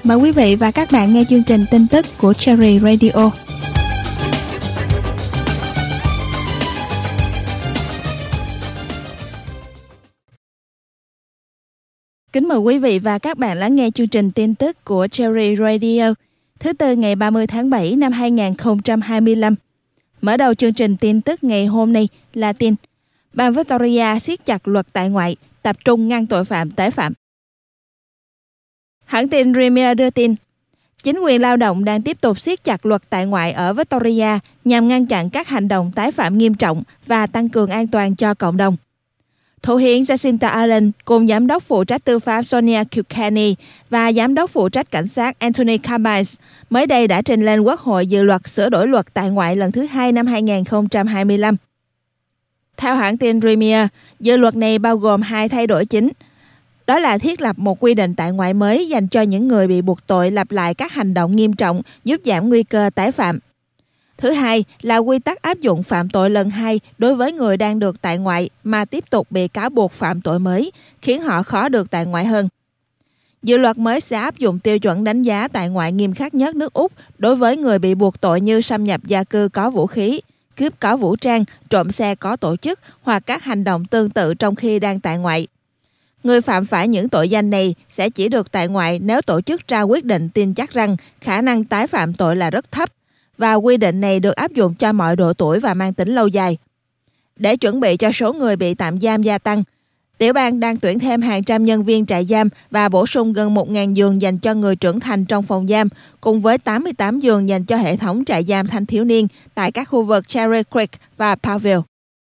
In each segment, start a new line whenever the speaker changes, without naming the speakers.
Mời quý vị và các bạn nghe chương trình tin tức của Cherry Radio. Kính mời quý vị và các bạn lắng nghe chương trình tin tức của Cherry Radio thứ Tư ngày 30 tháng 7 năm 2025. Mở đầu chương trình tin tức ngày hôm nay là tin bang Victoria siết chặt luật tại ngoại, tập trung ngăn tội phạm tái phạm. Hãng tin Premier đưa tin, chính quyền lao động đang tiếp tục siết chặt luật tại ngoại ở Victoria nhằm ngăn chặn các hành động tái phạm nghiêm trọng và tăng cường an toàn cho cộng đồng. Thủ hiến Jacinta Ardern cùng giám đốc phụ trách tư pháp Sonia Kilkenny và giám đốc phụ trách cảnh sát Anthony Cummins mới đây đã trình lên Quốc hội dự luật sửa đổi luật tại ngoại lần thứ 2 năm 2025. Theo hãng tin Premier, dự luật này bao gồm 2 thay đổi chính. Đó là thiết lập một quy định tại ngoại mới dành cho những người bị buộc tội lặp lại các hành động nghiêm trọng, giúp giảm nguy cơ tái phạm. Thứ hai là quy tắc áp dụng phạm tội lần 2 đối với người đang được tại ngoại mà tiếp tục bị cáo buộc phạm tội mới, khiến họ khó được tại ngoại hơn. Dự luật mới sẽ áp dụng tiêu chuẩn đánh giá tại ngoại nghiêm khắc nhất nước Úc đối với người bị buộc tội như xâm nhập gia cư có vũ khí, cướp có vũ trang, trộm xe có tổ chức hoặc các hành động tương tự trong khi đang tại ngoại. Người phạm phải những tội danh này sẽ chỉ được tại ngoại nếu tổ chức ra quyết định tin chắc rằng khả năng tái phạm tội là rất thấp, và quy định này được áp dụng cho mọi độ tuổi và mang tính lâu dài. Để chuẩn bị cho số người bị tạm giam gia tăng, tiểu bang đang tuyển thêm hàng trăm nhân viên trại giam và bổ sung gần 1.000 giường dành cho người trưởng thành trong phòng giam, cùng với 88 giường dành cho hệ thống trại giam thanh thiếu niên tại các khu vực Cherry Creek và Powell.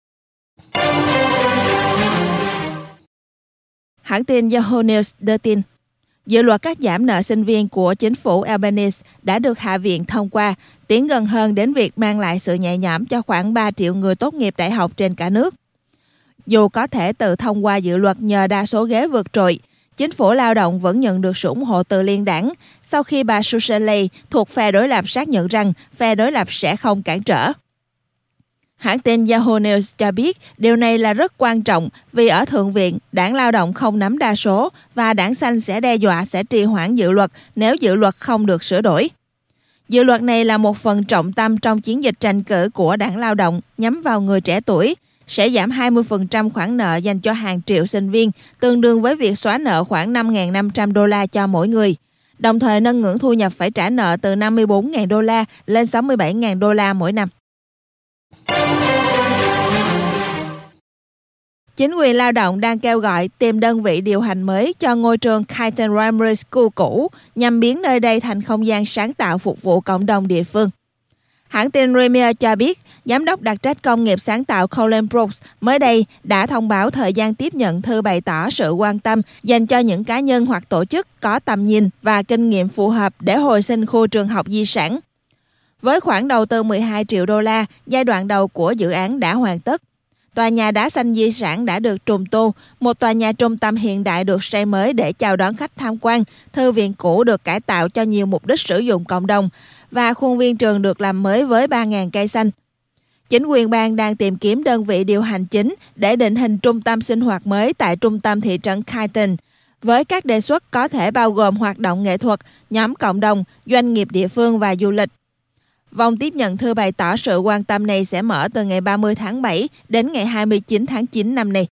Hãng tin Yahoo News đưa tin, dự luật cắt giảm nợ sinh viên của chính phủ Albanese đã được Hạ viện thông qua, tiến gần hơn đến việc mang lại sự nhẹ nhõm cho khoảng 3 triệu người tốt nghiệp đại học trên cả nước. Dù có thể tự thông qua dự luật nhờ đa số ghế vượt trội, chính phủ lao động vẫn nhận được sự ủng hộ từ liên đảng sau khi bà Susan Ley thuộc phe đối lập xác nhận rằng phe đối lập sẽ không cản trở. Hãng tin Yahoo News cho biết điều này là rất quan trọng vì ở Thượng viện, đảng lao động không nắm đa số và đảng xanh sẽ đe dọa sẽ trì hoãn dự luật nếu dự luật không được sửa đổi. Dự luật này là một phần trọng tâm trong chiến dịch tranh cử của đảng lao động nhắm vào người trẻ tuổi, sẽ giảm 20% khoản nợ dành cho hàng triệu sinh viên, tương đương với việc xóa nợ khoảng $5.500 cho mỗi người, đồng thời nâng ngưỡng thu nhập phải trả nợ từ $54.000 lên $67.000 mỗi năm. Chính quyền lao động đang kêu gọi tìm đơn vị điều hành mới cho ngôi trường Kyneton Primary School cũ nhằm biến nơi đây thành không gian sáng tạo phục vụ cộng đồng địa phương. Hãng tin Premier cho biết, giám đốc đặc trách công nghiệp sáng tạo Colin Brooks mới đây đã thông báo thời gian tiếp nhận thư bày tỏ sự quan tâm dành cho những cá nhân hoặc tổ chức có tầm nhìn và kinh nghiệm phù hợp để hồi sinh khu trường học di sản. Với khoản đầu tư $12 triệu, giai đoạn đầu của dự án đã hoàn tất. Tòa nhà đá xanh di sản đã được trùng tu, một tòa nhà trung tâm hiện đại được xây mới để chào đón khách tham quan, thư viện cũ được cải tạo cho nhiều mục đích sử dụng cộng đồng, và khuôn viên trường được làm mới với 3.000 cây xanh. Chính quyền bang đang tìm kiếm đơn vị điều hành chính để định hình trung tâm sinh hoạt mới tại trung tâm thị trấn Kyneton, với các đề xuất có thể bao gồm hoạt động nghệ thuật, nhóm cộng đồng, doanh nghiệp địa phương và du lịch. Vòng tiếp nhận thư bày tỏ sự quan tâm này sẽ mở từ ngày 30 tháng 7 đến ngày 29 tháng 9 năm nay.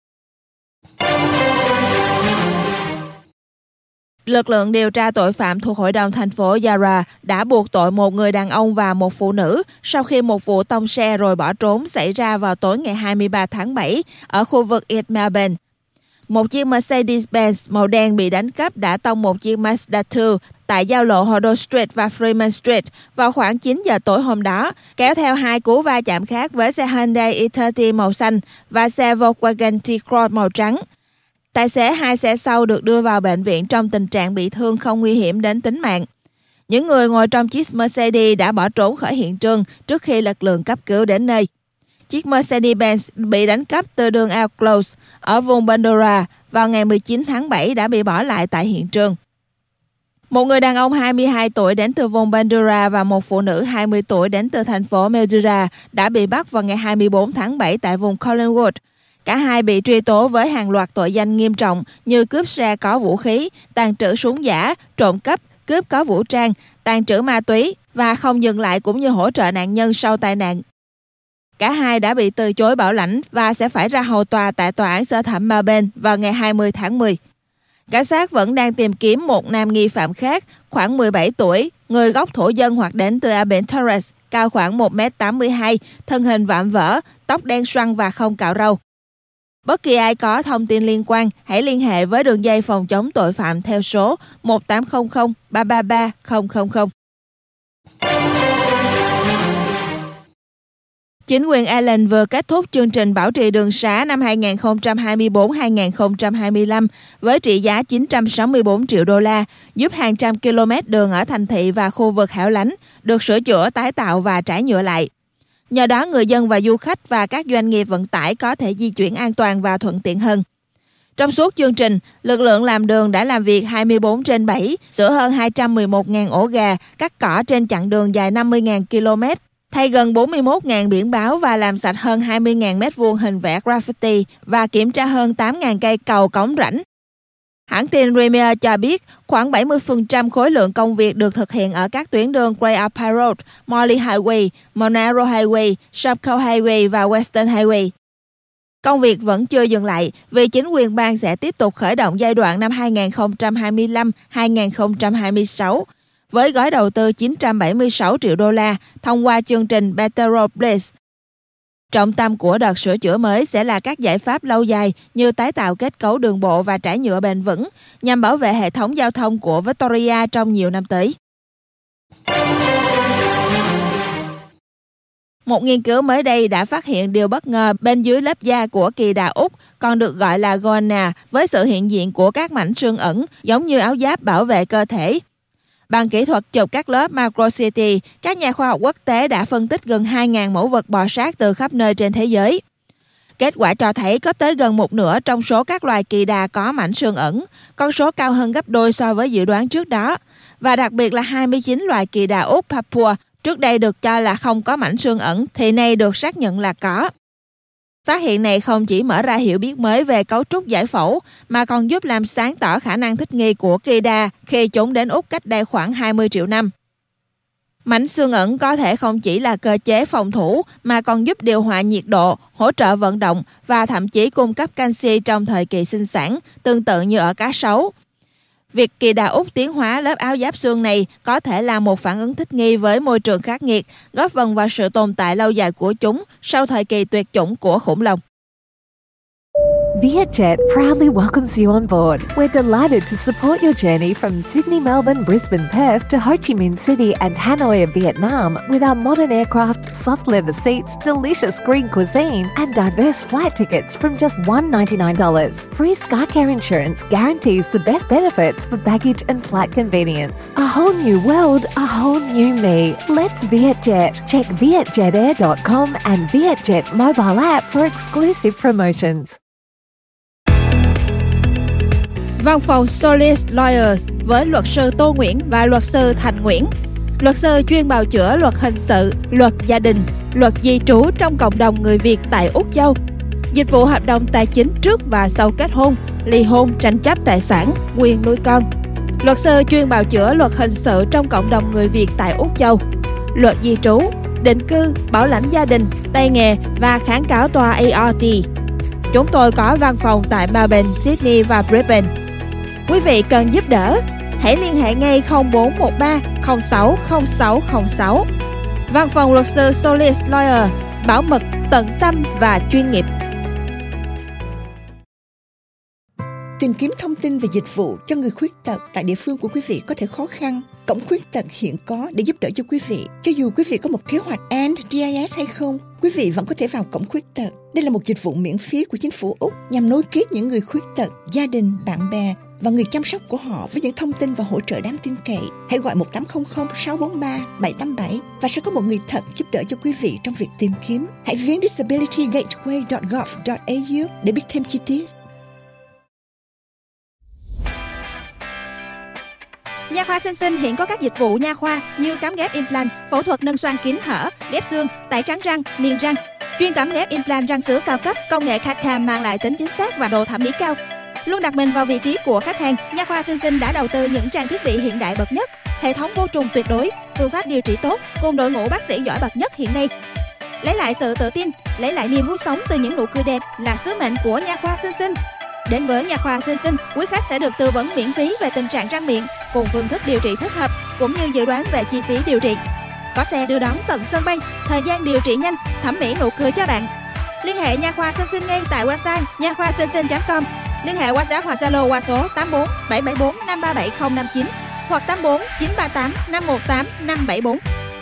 Lực lượng điều tra tội phạm thuộc Hội đồng thành phố Yarra đã buộc tội một người đàn ông và một phụ nữ sau khi một vụ tông xe rồi bỏ trốn xảy ra vào tối ngày 23 tháng 7 ở khu vực East Melbourne. Một chiếc Mercedes-Benz màu đen bị đánh cắp đã tông một chiếc Mazda 2 tại giao lộ Hoddle Street và Freeman Street vào khoảng 9 giờ tối hôm đó, kéo theo 2 cú va chạm khác với xe Hyundai E30 màu xanh và xe Volkswagen T-Cross màu trắng. Tài xế 2 xe sau được đưa vào bệnh viện trong tình trạng bị thương không nguy hiểm đến tính mạng. Những người ngồi trong chiếc Mercedes đã bỏ trốn khỏi hiện trường trước khi lực lượng cấp cứu đến nơi. Chiếc Mercedes-Benz bị đánh cắp từ đường Al Close ở vùng Bundoora vào ngày 19 tháng 7 đã bị bỏ lại tại hiện trường. Một người đàn ông 22 tuổi đến từ vùng Bundoora và một phụ nữ 20 tuổi đến từ thành phố Mildura đã bị bắt vào ngày 24 tháng 7 tại vùng Collingwood. Cả hai bị truy tố với hàng loạt tội danh nghiêm trọng như cướp xe có vũ khí, tàng trữ súng giả, trộm cắp, cướp có vũ trang, tàng trữ ma túy và không dừng lại cũng như hỗ trợ nạn nhân sau tai nạn. Cả hai đã bị từ chối bảo lãnh và sẽ phải ra hầu tòa tại tòa án sơ thẩm Melbourne vào ngày 20 tháng 10. Cảnh sát vẫn đang tìm kiếm một nam nghi phạm khác, khoảng 17 tuổi, người gốc thổ dân hoặc đến từ Albert Torres, cao khoảng 1m82, thân hình vạm vỡ, tóc đen xoăn và không cạo râu. Bất kỳ ai có thông tin liên quan, hãy liên hệ với đường dây phòng chống tội phạm theo số 1800 333 000. Chính quyền Ireland vừa kết thúc chương trình bảo trì đường sá năm 2024-2025 với trị giá 964 triệu đô la, giúp hàng trăm km đường ở thành thị và khu vực hẻo lánh được sửa chữa, tái tạo và trải nhựa lại. Nhờ đó, người dân và du khách và các doanh nghiệp vận tải có thể di chuyển an toàn và thuận tiện hơn. Trong suốt chương trình, lực lượng làm đường đã làm việc 24/7, sửa hơn 211.000 ổ gà, cắt cỏ trên chặng đường dài 50.000 km, thay gần 41.000 biển báo và làm sạch hơn 20.000 m2 hình vẽ graffiti và kiểm tra hơn 8.000 cây cầu cống rãnh. Hãng tin Premier cho biết khoảng 70% khối lượng công việc được thực hiện ở các tuyến đường Grey Upper Road, Morley Highway, Monaro Highway, Shapco Highway và Western Highway. Công việc vẫn chưa dừng lại vì chính quyền bang sẽ tiếp tục khởi động giai đoạn năm 2025-2026 với gói đầu tư 976 triệu đô la thông qua chương trình Better Road Place. Trọng tâm của đợt sửa chữa mới sẽ là các giải pháp lâu dài như tái tạo kết cấu đường bộ và trải nhựa bền vững nhằm bảo vệ hệ thống giao thông của Victoria trong nhiều năm tới. Một nghiên cứu mới đây đã phát hiện điều bất ngờ bên dưới lớp da của kỳ đà Úc, còn được gọi là goanna, với sự hiện diện của các mảnh xương ẩn giống như áo giáp bảo vệ cơ thể. Bằng kỹ thuật chụp các lớp microCT, các nhà khoa học quốc tế đã phân tích gần 2.000 mẫu vật bò sát từ khắp nơi trên thế giới. Kết quả cho thấy có tới gần một nửa trong số các loài kỳ đà có mảnh xương ẩn, con số cao hơn gấp đôi so với dự đoán trước đó. Và đặc biệt là 29 loài kỳ đà Úc Papua trước đây được cho là không có mảnh xương ẩn thì nay được xác nhận là có. Phát hiện này không chỉ mở ra hiểu biết mới về cấu trúc giải phẫu mà còn giúp làm sáng tỏ khả năng thích nghi của kỳ đà khi chúng đến Úc cách đây khoảng 20 triệu năm. Mảnh xương ẩn có thể không chỉ là cơ chế phòng thủ mà còn giúp điều hòa nhiệt độ, hỗ trợ vận động và thậm chí cung cấp canxi trong thời kỳ sinh sản, tương tự như ở cá sấu. Việc kỳ đà Úc tiến hóa lớp áo giáp xương này có thể là một phản ứng thích nghi với môi trường khắc nghiệt, góp phần vào sự tồn tại lâu dài của chúng sau thời kỳ tuyệt chủng của khủng long.
Vietjet proudly welcomes you on board. We're delighted to support your journey from Sydney, Melbourne, Brisbane, Perth to Ho Chi Minh City and Hanoi of Vietnam with our modern aircraft, soft leather seats, delicious green cuisine and diverse flight tickets from just $199. Free SkyCare insurance guarantees the best benefits for baggage and flight convenience. A whole new world, a whole new me. Let's Vietjet. Check vietjetair.com and Vietjet mobile app for exclusive promotions.
Văn phòng Solis Lawyers với luật sư Tô Nguyễn và luật sư Thành Nguyễn. Luật sư chuyên bào chữa luật hình sự, luật gia đình, luật di trú trong cộng đồng người Việt tại Úc Châu. Dịch vụ hợp đồng tài chính trước và sau kết hôn, ly hôn, tranh chấp tài sản, quyền nuôi con. Luật sư chuyên bào chữa luật hình sự trong cộng đồng người Việt tại Úc Châu. Luật di trú, định cư, bảo lãnh gia đình, tay nghề và kháng cáo tòa ART. Chúng tôi có văn phòng tại Melbourne, Sydney và Brisbane. Quý vị cần giúp đỡ, hãy liên hệ ngay 0413 060606. Văn phòng luật sư Solis Lawyer, bảo mật, tận tâm và chuyên nghiệp.
Tìm kiếm thông tin về dịch vụ cho người khuyết tật tại địa phương của quý vị có thể khó khăn. Cổng Khuyết tật hiện có để giúp đỡ cho quý vị. Cho dù quý vị có một kế hoạch NDIS hay không, quý vị vẫn có thể vào Cổng Khuyết tật. Đây là một dịch vụ miễn phí của chính phủ Úc nhằm nối kết những người khuyết tật, gia đình, bạn bè và người chăm sóc của họ với những thông tin và hỗ trợ đáng tin cậy. Hãy gọi 1800 643 787 và sẽ có một người thật giúp đỡ cho quý vị trong việc tìm kiếm. Hãy viếng disabilitygateway.gov.au để biết thêm chi tiết.
Nha khoa Sinh Sinh hiện có các dịch vụ nha khoa như cắm ghép implant, phẫu thuật nâng xoang kín hở, ghép xương, tẩy trắng răng, niềng răng. Chuyên cắm ghép implant răng sữa cao cấp, công nghệ CAD/CAM mang lại tính chính xác và độ thẩm mỹ cao. Luôn đặt mình vào vị trí của khách hàng, Nha khoa Sinh Sinh đã đầu tư những trang thiết bị hiện đại bậc nhất, hệ thống vô trùng tuyệt đối, phương pháp điều trị tốt cùng đội ngũ bác sĩ giỏi bậc nhất hiện nay. Lấy lại sự tự tin, lấy lại niềm vui sống từ những nụ cười đẹp là sứ mệnh của Nha khoa Sinh Sinh. Đến với Nha khoa Sinh Sinh, quý khách sẽ được tư vấn miễn phí về tình trạng răng miệng cùng phương thức điều trị thích hợp cũng như dự đoán về chi phí điều trị. Có xe đưa đón tận sân bay, thời gian điều trị nhanh, thẩm mỹ nụ cười cho bạn. Liên hệ Nha khoa Sinh Sinh ngay tại website nhakhoi-sinh-sinh.com. Liên hệ WhatsApp hoặc Zalo qua số 84 774 537 059 hoặc 84 938 518 574.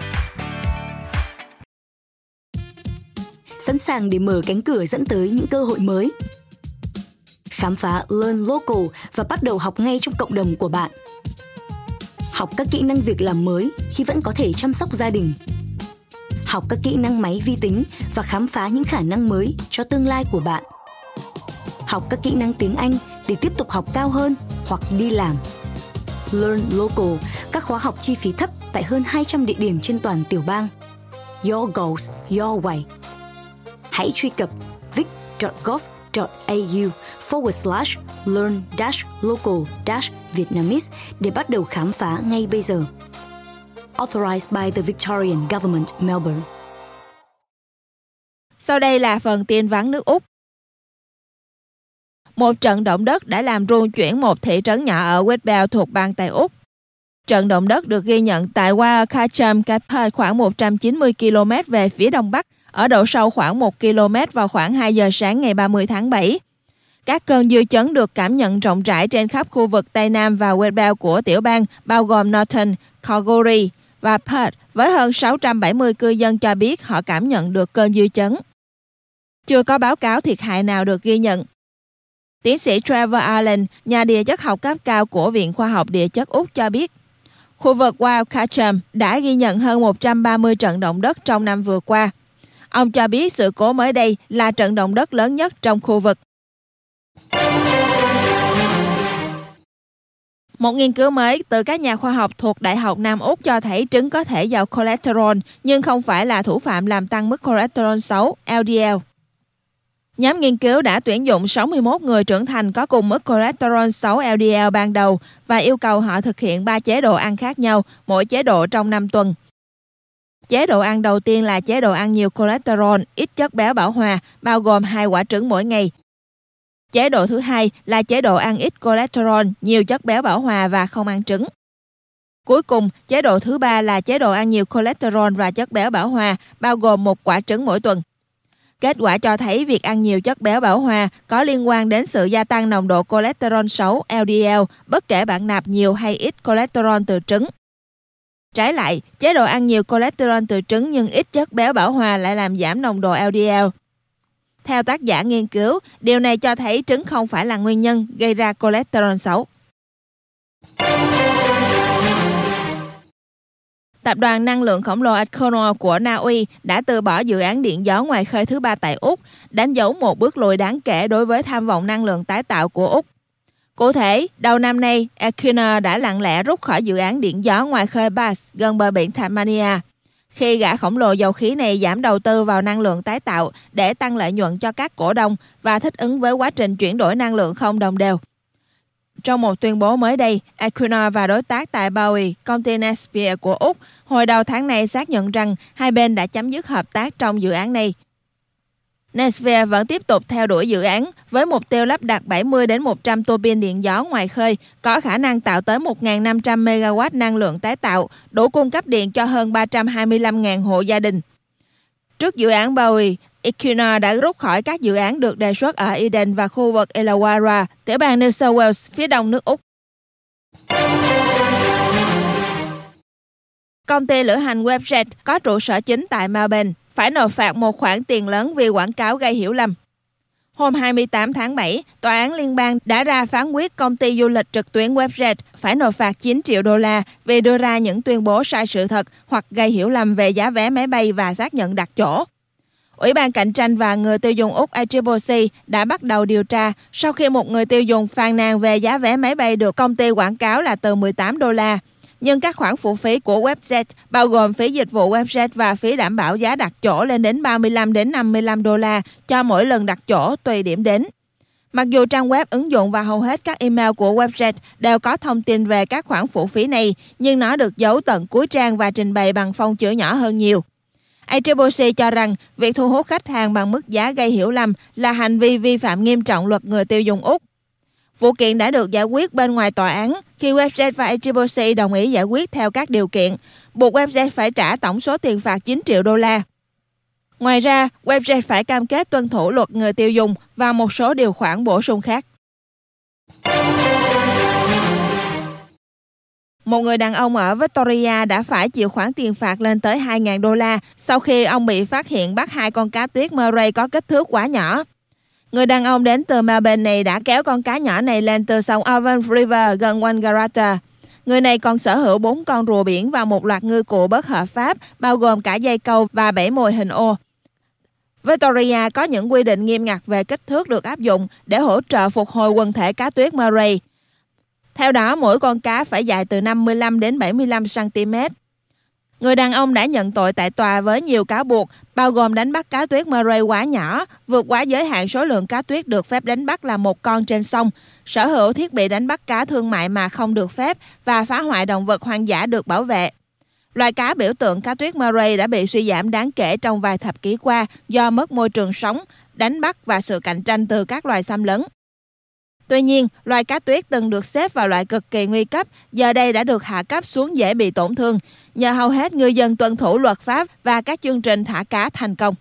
Sẵn sàng để mở cánh cửa dẫn tới những cơ hội mới. Khám phá Learn Local và bắt đầu học ngay trong cộng đồng của bạn. Học các kỹ năng việc làm mới khi vẫn có thể chăm sóc gia đình. Học các kỹ năng máy vi tính và khám phá những khả năng mới cho tương lai của bạn. Học các kỹ năng tiếng Anh để tiếp tục học cao hơn hoặc đi làm. Learn Local, các khóa học chi phí thấp tại hơn 200 địa điểm trên toàn tiểu bang. Your goals, your way. Hãy truy cập vic.gov.au/learn-local-Vietnamese để bắt đầu khám phá ngay bây giờ. Authorized by the Victorian Government, Melbourne.
Sau đây là phần tin vắn nước Úc. Một trận động đất đã làm rung chuyển một thị trấn nhỏ ở Westbell thuộc bang Tây Úc. Trận động đất được ghi nhận tại Waakacham Cape khoảng 190 km về phía đông bắc, ở độ sâu khoảng 1 km vào khoảng 2 giờ sáng ngày 30 tháng 7. Các cơn dư chấn được cảm nhận rộng rãi trên khắp khu vực Tây Nam và Westbell của tiểu bang, bao gồm Norton, Kalgoorlie và Perth, với hơn 670 cư dân cho biết họ cảm nhận được cơn dư chấn. Chưa có báo cáo thiệt hại nào được ghi nhận. Tiến sĩ Trevor Allen, nhà địa chất học cấp cao của Viện Khoa học Địa chất Úc cho biết, khu vực Waakacham đã ghi nhận hơn 130 trận động đất trong năm vừa qua. Ông cho biết sự cố mới đây là trận động đất lớn nhất trong khu vực. Một nghiên cứu mới từ các nhà khoa học thuộc Đại học Nam Úc cho thấy trứng có thể giàu cholesterol nhưng không phải là thủ phạm làm tăng mức cholesterol xấu, LDL. Nhóm nghiên cứu đã tuyển dụng 61 người trưởng thành có cùng mức cholesterol xấu LDL ban đầu và yêu cầu họ thực hiện 3 chế độ ăn khác nhau, mỗi chế độ trong 5 tuần. Chế độ ăn đầu tiên là chế độ ăn nhiều cholesterol, ít chất béo bão hòa, bao gồm 2 quả trứng mỗi ngày. Chế độ thứ hai là chế độ ăn ít cholesterol, nhiều chất béo bão hòa và không ăn trứng. Cuối cùng, chế độ thứ ba là chế độ ăn nhiều cholesterol và chất béo bão hòa, bao gồm 1 quả trứng mỗi tuần. Kết quả cho thấy việc ăn nhiều chất béo bão hòa có liên quan đến sự gia tăng nồng độ cholesterol xấu LDL, bất kể bạn nạp nhiều hay ít cholesterol từ trứng. Trái lại, chế độ ăn nhiều cholesterol từ trứng nhưng ít chất béo bão hòa lại làm giảm nồng độ LDL. Theo tác giả nghiên cứu, điều này cho thấy trứng không phải là nguyên nhân gây ra cholesterol xấu. Tập đoàn năng lượng khổng lồ Equinor của Na Uy đã từ bỏ dự án điện gió ngoài khơi thứ 3 tại Úc, đánh dấu một bước lùi đáng kể đối với tham vọng năng lượng tái tạo của Úc. Cụ thể, đầu năm nay, Equinor đã lặng lẽ rút khỏi dự án điện gió ngoài khơi Bass gần bờ biển Tasmania, khi gã khổng lồ dầu khí này giảm đầu tư vào năng lượng tái tạo để tăng lợi nhuận cho các cổ đông và thích ứng với quá trình chuyển đổi năng lượng không đồng đều. Trong một tuyên bố mới đây, Equinor và đối tác tại Bowie, công ty Nespear của Úc, hồi đầu tháng này xác nhận rằng hai bên đã chấm dứt hợp tác trong dự án này. Nespear vẫn tiếp tục theo đuổi dự án với mục tiêu lắp đặt 70 đến 100 tua bin điện gió ngoài khơi, có khả năng tạo tới 1.500 MW năng lượng tái tạo, đủ cung cấp điện cho hơn 325.000 hộ gia đình. Trước dự án Bowie, Equinor đã rút khỏi các dự án được đề xuất ở Eden và khu vực Illawarra, tiểu bang New South Wales, phía đông nước Úc. Công ty lữ hành WebJet có trụ sở chính tại Melbourne phải nộp phạt một khoản tiền lớn vì quảng cáo gây hiểu lầm. Hôm 28 tháng 7, Tòa án Liên bang đã ra phán quyết công ty du lịch trực tuyến WebJet phải nộp phạt 9 triệu đô la vì đưa ra những tuyên bố sai sự thật hoặc gây hiểu lầm về giá vé máy bay và xác nhận đặt chỗ. Ủy ban Cạnh tranh và Người tiêu dùng Úc ACCC đã bắt đầu điều tra sau khi một người tiêu dùng phàn nàn về giá vé máy bay được công ty quảng cáo là từ 18 đô la. Nhưng các khoản phụ phí của WebJet, bao gồm phí dịch vụ WebJet và phí đảm bảo giá đặt chỗ lên đến 35 đến 55 đô la cho mỗi lần đặt chỗ tùy điểm đến. Mặc dù trang web, ứng dụng và hầu hết các email của WebJet đều có thông tin về các khoản phụ phí này, nhưng nó được giấu tận cuối trang và trình bày bằng phông chữ nhỏ hơn nhiều. ACCC cho rằng việc thu hút khách hàng bằng mức giá gây hiểu lầm là hành vi vi phạm nghiêm trọng luật người tiêu dùng Úc. Vụ kiện đã được giải quyết bên ngoài tòa án khi WebJet và ACCC đồng ý giải quyết theo các điều kiện, buộc WebJet phải trả tổng số tiền phạt $9 triệu. Ngoài ra, WebJet phải cam kết tuân thủ luật người tiêu dùng và một số điều khoản bổ sung khác. Một người đàn ông ở Victoria đã phải chịu khoản tiền phạt lên tới $2.000 sau khi ông bị phát hiện bắt 2 con cá tuyết Murray có kích thước quá nhỏ. Người đàn ông đến từ Melbourne này đã kéo con cá nhỏ này lên từ sông Avon River gần Wangaratta. Người này còn sở hữu 4 con rùa biển và một loạt ngư cụ bất hợp pháp, bao gồm cả dây câu và bẫy mồi hình ô. Victoria có những quy định nghiêm ngặt về kích thước được áp dụng để hỗ trợ phục hồi quần thể cá tuyết Murray. Theo đó, mỗi con cá phải dài từ 55 đến 75 cm. Người đàn ông đã nhận tội tại tòa với nhiều cáo buộc, bao gồm đánh bắt cá tuyết Murray quá nhỏ, vượt quá giới hạn số lượng cá tuyết được phép đánh bắt là 1 con trên sông, sở hữu thiết bị đánh bắt cá thương mại mà không được phép và phá hoại động vật hoang dã được bảo vệ. Loài cá biểu tượng cá tuyết Murray đã bị suy giảm đáng kể trong vài thập kỷ qua do mất môi trường sống, đánh bắt và sự cạnh tranh từ các loài xâm lấn. Tuy nhiên, loài cá tuyết từng được xếp vào loại cực kỳ nguy cấp, giờ đây đã được hạ cấp xuống dễ bị tổn thương, nhờ hầu hết ngư dân tuân thủ luật pháp và các chương trình thả cá thành công.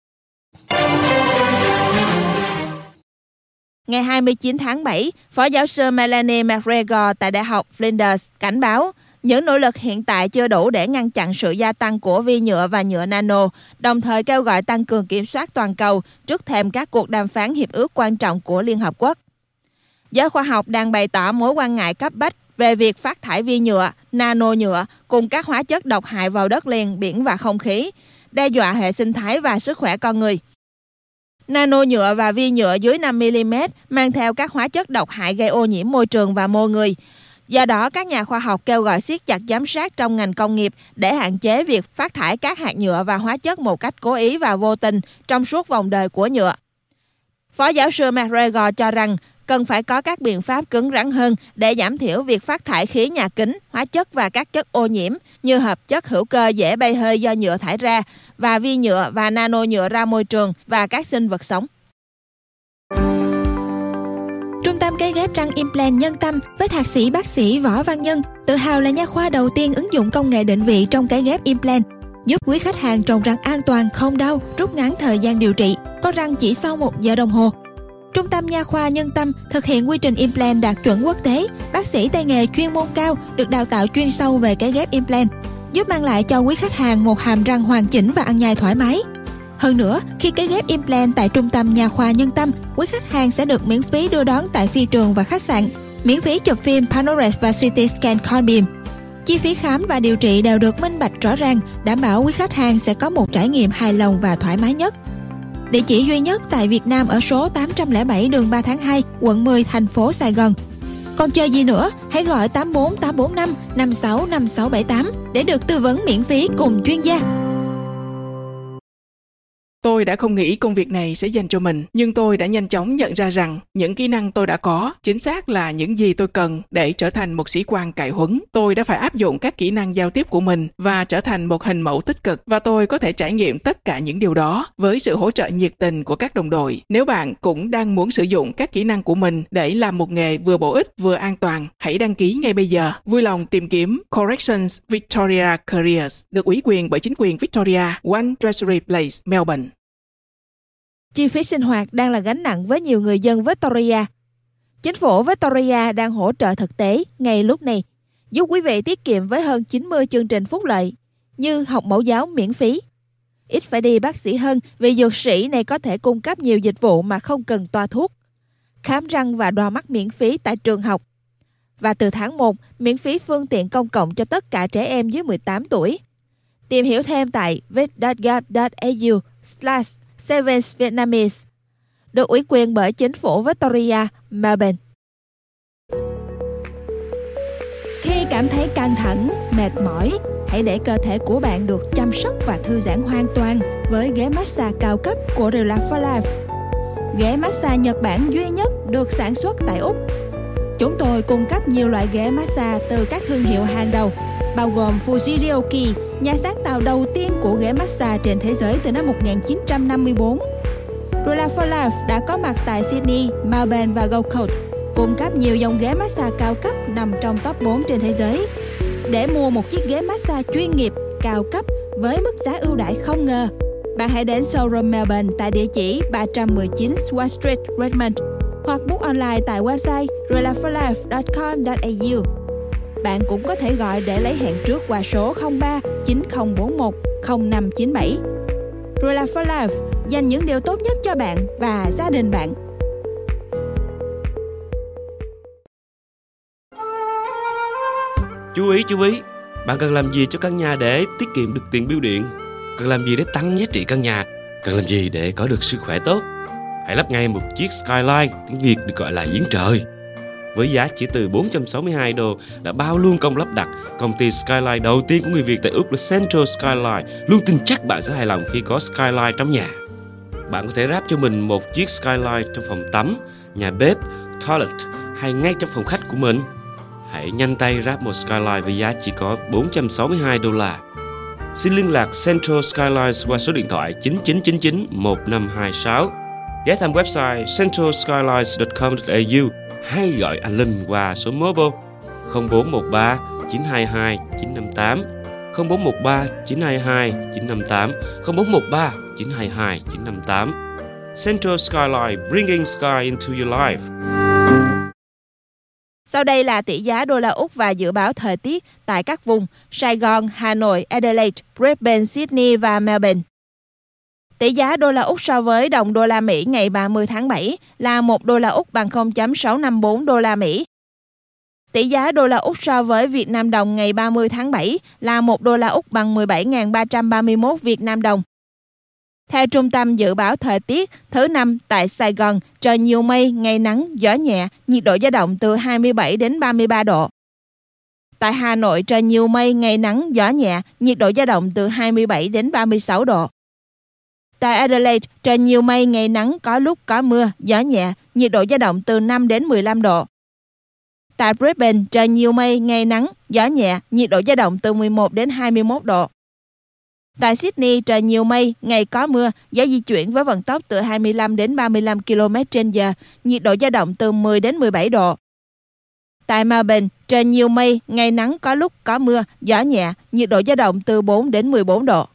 Ngày 29 tháng 7, Phó giáo sư Melanie McGregor tại Đại học Flinders cảnh báo những nỗ lực hiện tại chưa đủ để ngăn chặn sự gia tăng của vi nhựa và nhựa nano, đồng thời kêu gọi tăng cường kiểm soát toàn cầu trước thềm các cuộc đàm phán hiệp ước quan trọng của Liên Hợp Quốc. Giới khoa học đang bày tỏ mối quan ngại cấp bách về việc phát thải vi nhựa, nano nhựa cùng các hóa chất độc hại vào đất liền, biển và không khí, đe dọa hệ sinh thái và sức khỏe con người. Nano nhựa và vi nhựa dưới 5mm mang theo các hóa chất độc hại gây ô nhiễm môi trường và mô người. Do đó, các nhà khoa học kêu gọi siết chặt giám sát trong ngành công nghiệp để hạn chế việc phát thải các hạt nhựa và hóa chất một cách cố ý và vô tình trong suốt vòng đời của nhựa. Phó giáo sư McGregor cho rằng cần phải có các biện pháp cứng rắn hơn để giảm thiểu việc phát thải khí nhà kính, hóa chất và các chất ô nhiễm như hợp chất hữu cơ dễ bay hơi do nhựa thải ra và vi nhựa và nano nhựa ra môi trường và các sinh vật sống.
Trung tâm cấy ghép răng implant Nhân Tâm với thạc sĩ bác sĩ Võ Văn Nhân tự hào là nha khoa đầu tiên ứng dụng công nghệ định vị trong cấy ghép implant, giúp quý khách hàng trồng răng an toàn, không đau, rút ngắn thời gian điều trị, có răng chỉ sau 1 giờ đồng hồ. Trung tâm nha khoa Nhân Tâm thực hiện quy trình implant đạt chuẩn quốc tế, bác sĩ tay nghề chuyên môn cao được đào tạo chuyên sâu về cấy ghép implant, giúp mang lại cho quý khách hàng một hàm răng hoàn chỉnh và ăn nhai thoải mái. Hơn nữa, khi cấy ghép implant tại Trung tâm nha khoa Nhân Tâm, quý khách hàng sẽ được miễn phí đưa đón tại phi trường và khách sạn, miễn phí chụp phim Panorex và CT scan con beam. Chi phí khám và điều trị đều được minh bạch rõ ràng, đảm bảo quý khách hàng sẽ có một trải nghiệm hài lòng và thoải mái nhất. Địa chỉ duy nhất tại Việt Nam ở số 807 đường 3 tháng 2, quận 10, thành phố Sài Gòn. Còn chờ gì nữa, hãy gọi 84845 565678 để được tư vấn miễn phí cùng chuyên gia.
Tôi đã không nghĩ công việc này sẽ dành cho mình, nhưng tôi đã nhanh chóng nhận ra rằng những kỹ năng tôi đã có chính xác là những gì tôi cần để trở thành một sĩ quan cải huấn. Tôi đã phải áp dụng các kỹ năng giao tiếp của mình và trở thành một hình mẫu tích cực, và tôi có thể trải nghiệm tất cả những điều đó với sự hỗ trợ nhiệt tình của các đồng đội. Nếu bạn cũng đang muốn sử dụng các kỹ năng của mình để làm một nghề vừa bổ ích vừa an toàn, hãy đăng ký ngay bây giờ. Vui lòng tìm kiếm Corrections Victoria Careers, được ủy quyền bởi chính quyền Victoria, One Treasury Place, Melbourne.
Chi phí sinh hoạt đang là gánh nặng với nhiều người dân Victoria. Chính phủ Victoria đang hỗ trợ thực tế ngay lúc này, giúp quý vị tiết kiệm với hơn 90 chương trình phúc lợi, như học mẫu giáo miễn phí. Ít phải đi bác sĩ hơn vì dược sĩ này có thể cung cấp nhiều dịch vụ mà không cần toa thuốc. Khám răng và đo mắt miễn phí tại trường học. Và từ tháng 1, miễn phí phương tiện công cộng cho tất cả trẻ em dưới 18 tuổi. Tìm hiểu thêm tại vic.gov.au/Sevens Vietnamese, được ủy quyền bởi chính phủ Victoria, Melbourne.
Khi cảm thấy căng thẳng, mệt mỏi, hãy để cơ thể của bạn được chăm sóc và thư giãn hoàn toàn với ghế massage cao cấp của Relax for Life. Ghế massage Nhật Bản duy nhất
được sản xuất tại Úc. Chúng tôi cung cấp nhiều loại ghế massage từ các thương hiệu hàng đầu, bao gồm Fuji Ryoki, nhà sáng tạo đầu tiên của ghế massage trên thế giới từ năm 1954. Rolla for Life đã có mặt tại Sydney, Melbourne và Gold Coast, cung cấp nhiều dòng ghế massage cao cấp nằm trong top 4 trên thế giới. Để mua một chiếc ghế massage chuyên nghiệp, cao cấp với mức giá ưu đãi không ngờ, bạn hãy đến showroom Melbourne tại địa chỉ 319 Swart Street, Redmond, hoặc book online tại website rollaforlife.com.au. Bạn cũng có thể gọi để lấy hẹn trước qua số 03 9041 0597. Rolla for Life, dành những điều tốt nhất cho bạn và gia đình bạn.
Chú ý, bạn cần làm gì cho căn nhà để tiết kiệm được tiền bill điện? Cần làm gì để tăng giá trị căn nhà? Cần làm gì để có được sức khỏe tốt? Hãy lắp ngay một chiếc Skyline, tiếng Việt được gọi là giếng trời. Với giá chỉ từ $462 đã bao luôn công lắp đặt, công ty Skyline đầu tiên của người Việt tại Úc là Central Skyline luôn tin chắc bạn sẽ hài lòng khi có Skyline trong nhà. Bạn có thể ráp cho mình một chiếc Skyline trong phòng tắm, nhà bếp, toilet hay ngay trong phòng khách của mình. Hãy nhanh tay ráp một Skyline với giá chỉ có $462. Xin liên lạc Central Skylines qua số điện thoại 9999 1526. Ghé thăm website centralskylines.com.au hay gọi anh Linh qua số mobile 0413 922 958, 0413 922 958, 0413 922 958. Central Skyline, bringing sky into your life.
Sau đây là tỷ giá đô la Úc và dự báo thời tiết tại các vùng Sài Gòn, Hà Nội, Adelaide, Brisbane, Sydney và Melbourne. Tỷ giá đô la Úc so với đồng đô la Mỹ ngày 30 tháng 7 là 1 đô la Úc bằng 0.654 đô la Mỹ. Tỷ giá đô la Úc so với Việt Nam đồng ngày 30 tháng 7 là 1 đô la Úc bằng 17.331 Việt Nam đồng. Theo Trung tâm Dự báo Thời tiết, thứ Năm tại Sài Gòn, trời nhiều mây, ngày nắng, gió nhẹ, nhiệt độ dao động từ 27 đến 33 độ. Tại Hà Nội, trời nhiều mây, ngày nắng, gió nhẹ, nhiệt độ dao động từ 27 đến 36 độ. Tại Adelaide, trời nhiều mây, ngày nắng, có lúc có mưa, gió nhẹ, nhiệt độ dao động từ 5 đến 15 độ. Tại Brisbane, trời nhiều mây, ngày nắng, gió nhẹ, nhiệt độ dao động từ 11 đến 21 độ. Tại Sydney, trời nhiều mây, ngày có mưa, gió di chuyển với vận tốc từ 25 đến 35 km/h, nhiệt độ dao động từ 10 đến 17 độ. Tại Melbourne, trời nhiều mây, ngày nắng có lúc có mưa, gió nhẹ, nhiệt độ dao động từ 4 đến 14 độ.